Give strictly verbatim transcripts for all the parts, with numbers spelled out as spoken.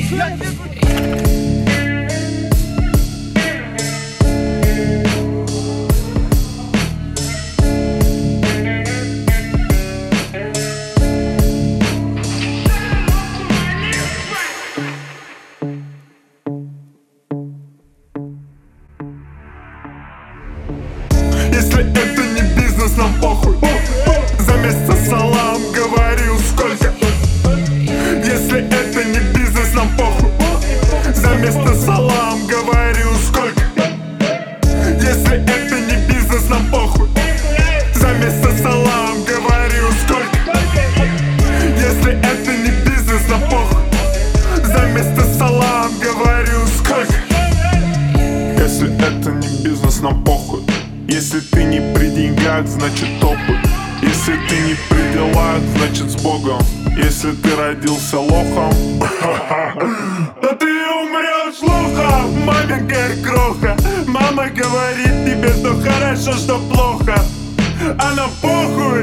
Если это не бизнес, нам похуй. За месяц салам говорил сколько. Если это не бизнес, нам похуй. За место салам говорил сколько. Если это не бизнес, нам похуй. За место салам говорил сколько. Если это не бизнес, нам похуй. За место салам говорил сколько. Если это не бизнес, нам похуй. Если ты не при деньгах, значит топай. Если ты не при делах, значит с Богом. Если ты родился лохом, то ты умрешь лохом. Маленькая кроха, мама говорит тебе, что хорошо, что плохо. А нам похуй,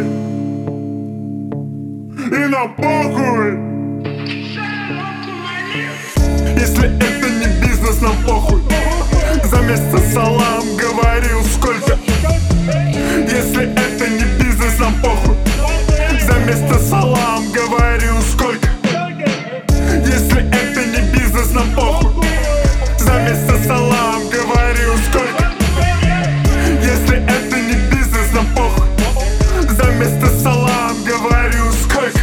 и нам похуй. Если это не бизнес, нам похуй. За месяц салам говорил сколько. Если это не бизнес, нам похуй. За место салам говорил сколько. Если это не бизнес, нам похуй. За место салам говорил сколько. Если это не бизнес, нам похуй. За место салам говорил сколько.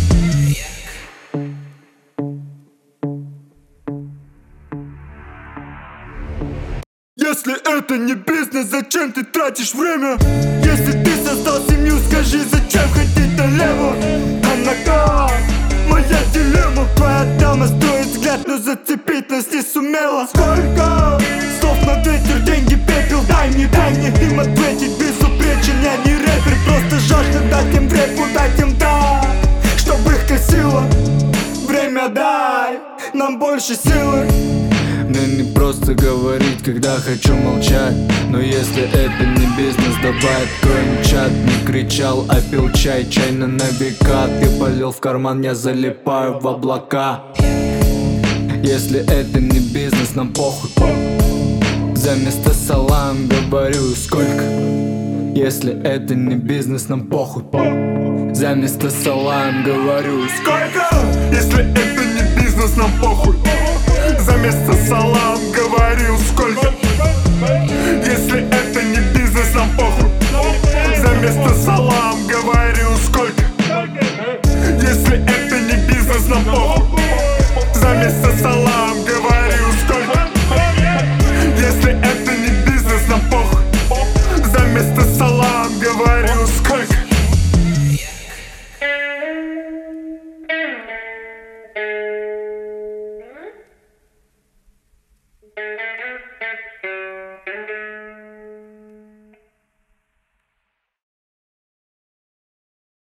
Если это не бизнес, зачем ты тратишь время? Если ты создал семью, скажи, зачем ходить налево? А нога, моя дилемма. Твоя дама строит взгляд, но зацепить нас не сумела. Сколько слов на ветер, деньги, пепел. Дай мне, дай мне им ответить. Безупречен, я не рэпер. Просто жажда дать им рэпу, дать им дай, чтобы их косило. Время дай, нам больше силы. Мне не просто говорить, когда хочу молчать. Но если это не бизнес, давай откроем чат. Не кричал, а пил чай, чайно на века. Ты полил в карман, я залипаю в облака. Если это не бизнес, нам похуй. За место салам говорю сколько. Если это не бизнес, нам похуй. За место салам говорю сколько. Если это не бизнес, нам похуй. За место салам говорил сколько.